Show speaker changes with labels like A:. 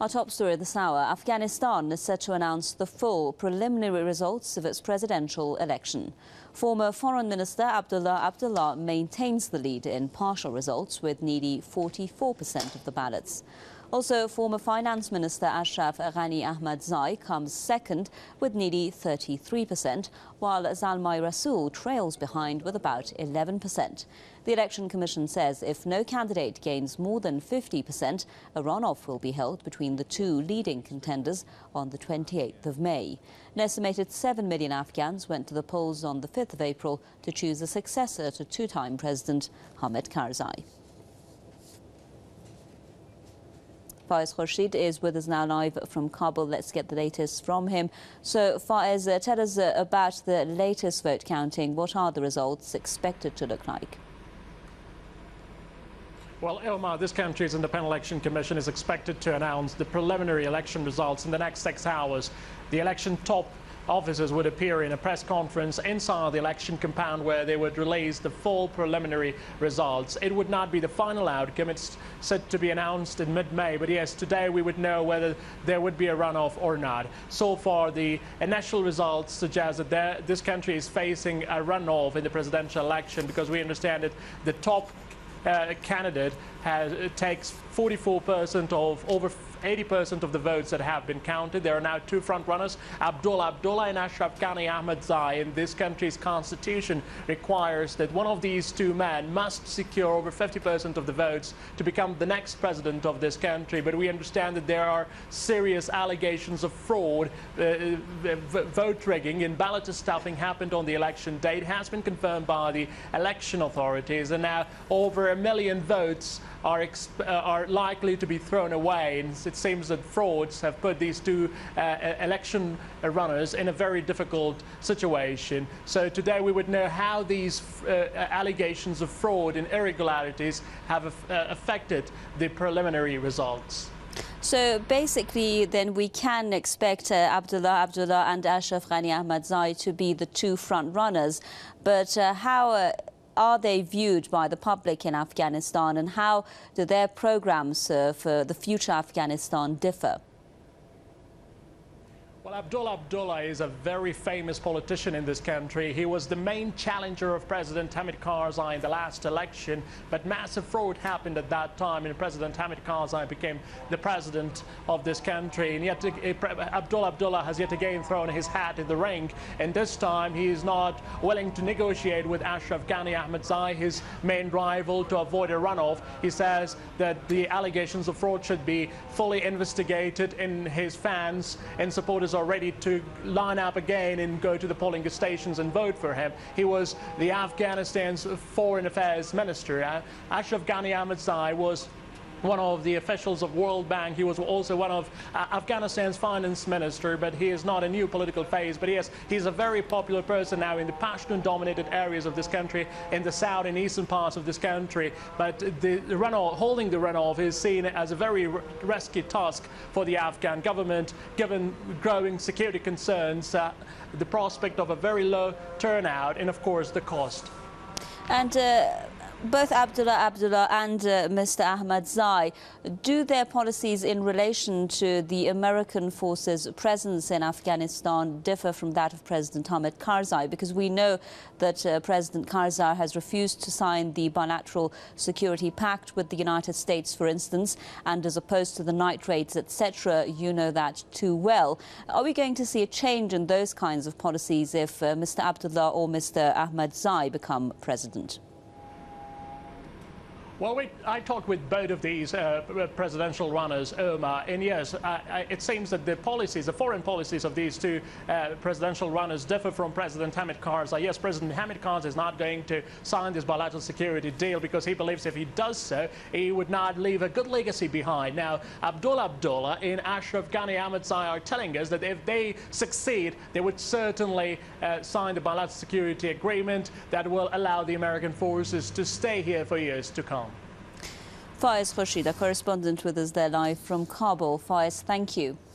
A: Our top story this hour, Afghanistan is set to announce the full preliminary results of its presidential election. Former Foreign Minister Abdullah Abdullah maintains the lead in partial results with nearly 44% of the ballots. Also, former Finance Minister Ashraf Ghani Ahmadzai comes second with nearly 33%, while Zalmay Rasool trails behind with about 11%. The Election Commission says if no candidate gains more than 50%, a runoff will be held between the two leading contenders on the 28th of May. An estimated 7 million Afghans went to the polls on the 5th of April to choose a successor to two-time President Hamid Karzai. Faiz Khurshid is with us now live from Kabul. Let's get the latest from him. So, Faiz, tell us about the latest vote counting. What are the results expected to look like?
B: Well, Ilma, this country's Independent Election Commission is expected to announce the preliminary election results in the next 6 hours. The election top officers would appear in a press conference inside the election compound where they would release the full preliminary results. It would not be the final outcome. It's set to be announced in mid-May. But yes, today we would know whether there would be a runoff or not. So far, the initial results suggest that this country is facing a runoff in the presidential election because we understand that the top candidate takes 44% of over 80% of the votes that have been counted. There are now two front runners, Abdullah Abdullah and Ashraf Ghani Ahmadzai. And this country's constitution requires that one of these two men must secure over 50% of the votes to become the next president of this country. But we understand that there are serious allegations of fraud, vote rigging and ballot stuffing happened on the election day. It has been confirmed by the election authorities, and now over 1 million votes are likely to be thrown away. And it seems that frauds have put these two election runners in a very difficult situation. So today we would know how these allegations of fraud and irregularities have affected the preliminary results.
A: So basically, then we can expect Abdullah Abdullah and Ashraf Ghani Ahmadzai to be the two front runners. But how are they viewed by the public in Afghanistan, and how do their programs for the future Afghanistan differ?
B: Well, Abdullah Abdullah is a very famous politician in this country. He was the main challenger of President Hamid Karzai in the last election, but massive fraud happened at that time, and President Hamid Karzai became the president of this country. And yet, Abdullah Abdullah has yet again thrown his hat in the ring, and this time he is not willing to negotiate with Ashraf Ghani Ahmadzai, his main rival, to avoid a runoff. He says that the allegations of fraud should be fully investigated, and his fans and supporters are ready to line up again and go to the polling stations and vote for him. He was the Afghanistan's Foreign Affairs Minister. Ashraf Ghani Ahmadzai was one of the officials of World Bank. He was also one of Afghanistan's finance minister, but he is not a new political phase. But he's a very popular person now in the Pashtun-dominated areas of this country, in the south and eastern parts of this country. But the runoff, holding the runoff, is seen as a very risky task for the Afghan government, given growing security concerns, the prospect of a very low turnout, and of course the cost.
A: And both Abdullah Abdullah and Mr. Ahmadzai, do their policies in relation to the American forces' presence in Afghanistan differ from that of President Hamid Karzai? Because we know that President Karzai has refused to sign the bilateral security pact with the United States, for instance, and is opposed to the night raids, etc. You know that too well. Are we going to see a change in those kinds of policies if Mr. Abdullah or Mr. Ahmadzai become president?
B: Well, I talked with both of these presidential runners, Omar, and yes, it seems that the policies, the foreign policies of these two presidential runners differ from President Hamid Karzai. Yes, President Hamid Karzai is not going to sign this bilateral security deal because he believes if he does so, he would not leave a good legacy behind. Now, Abdullah Abdullah and Ashraf Ghani Ahmadzai are telling us that if they succeed, they would certainly sign the bilateral security agreement that will allow the American forces to stay here for years to come.
A: Faiz Khurshid, a correspondent with us there live from Kabul. Faiz, thank you.